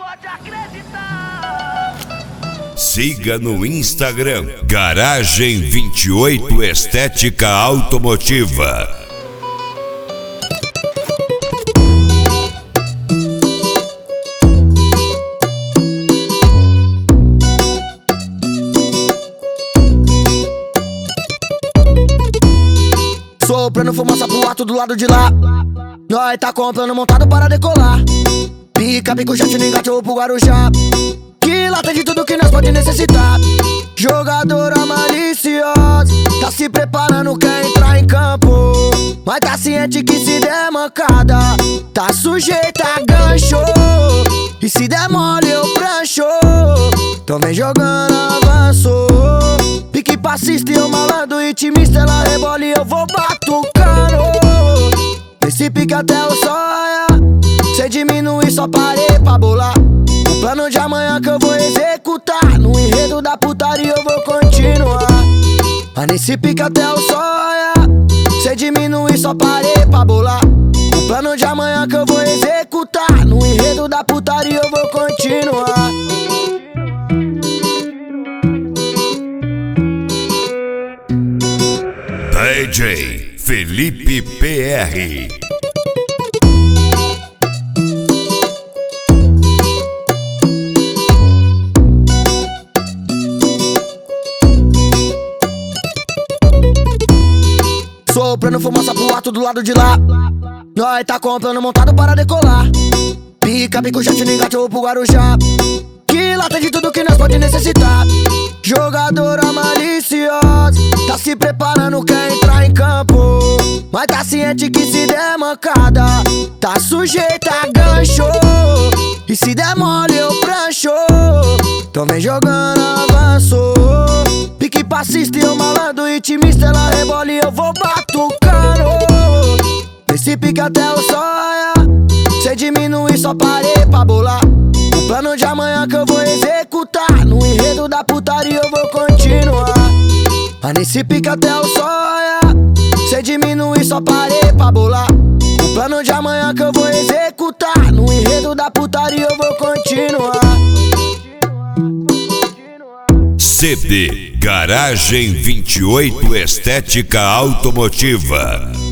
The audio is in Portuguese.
pode acreditar. Siga no Instagram Garagem 28 Estética Automotiva. Soprando fumaça pro alto do lado de lá. Nós tá comprando montado para decolar. Pica, pico, jet no engate ou pro Guarujá. Que lá tem de tudo que nós pode necessitar. Jogadora maliciosa, tá se preparando, quer entrar em campo. Mas tá ciente que se der mancada, tá sujeita a gancho. E se der mole eu prancho. Então vem jogando avanço. Pique passista e eu malandro intimista. Ela rebola e eu vou batucando. Nesse pique até o sol raiar. Cê diminui, só parei pra bolar. O plano de amanhã que eu vou executar. No enredo da putaria eu vou continuar. Mas nesse pique até o sol raiar. Cê diminui, só parei pra bolar. O plano de amanhã que eu vou executar. No enredo da putaria eu vou continuar. DJ Felipe PR. Soprando fumaça pro alto do lado de lá. Nós tá comprando montado para decolar. Pica, pico, jet no engate ou pro Guarujá. Que lá tem de tudo que nós pode necessitar. Jogadora maliciosa, tá se preparando, quer entrar em campo. Mas tá ciente que se der mancada, tá sujeita a gancho. E se der mole eu prancho. Então vem jogando avanço. Pique passista e eu malandro intimista. Ela rebola e eu vou batucando. Nesse pique até o sol raiar. Cê diminui, só parei pra bolar. O plano de amanhã que eu vou executar. No enredo da putaria eu vou continuar. Mas nesse pique até o sol raiar. Cê diminui, só parei pra bolar. O plano de amanhã que eu vou executar. No enredo da putaria eu vou continuar. CD Garagem 28 Estética Automotiva.